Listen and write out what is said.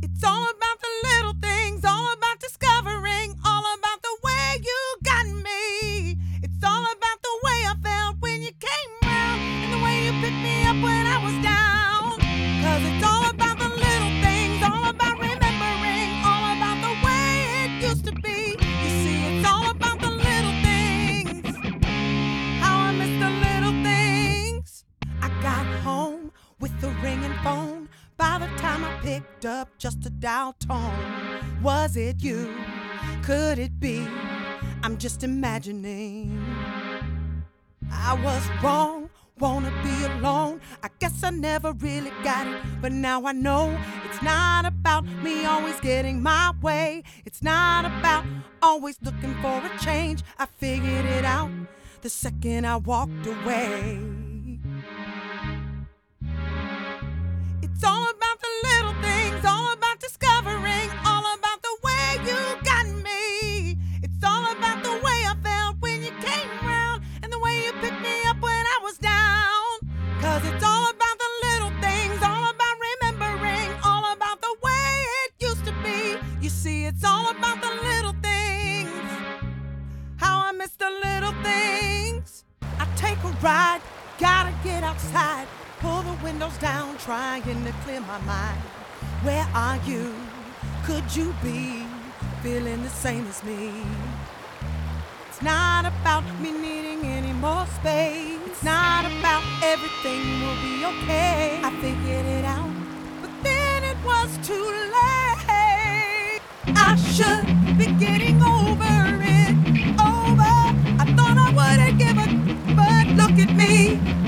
It's all about the little things, all about discovering, all about the way you got me. It's all about the way I felt when you came round, and the way you picked me up when I was down. 'Cause it's all about the little things, all about remembering, all about the way it used to be. You see, it's all about the little things, how I miss the little things. I got home with the ringing phone. By the time I picked up just a dial tone, was it you? Could it be? I'm just imagining. I was wrong, wanna be alone. I guess I never really got it, but now I know it's not about me always getting my way. It's not about always looking for a change. I figured it out the second I walked away. It's all about the little things, all about discovering, all about the way you got me. It's all about the way I felt when you came round, and the way you picked me up when I was down. 'Cause it's all about the little things, all about remembering, all about the way it used to be. You see, it's all about the little things, how I miss the little things. I take a ride, gotta get outside, pull the windows down, trying to clear my mind. Where are you? Could you be feeling the same as me? It's not about me needing any more space. It's not about everything will be okay. I figured it out, but then it was too late. I should be getting over it, over. I thought I wouldn't give up, but look at me.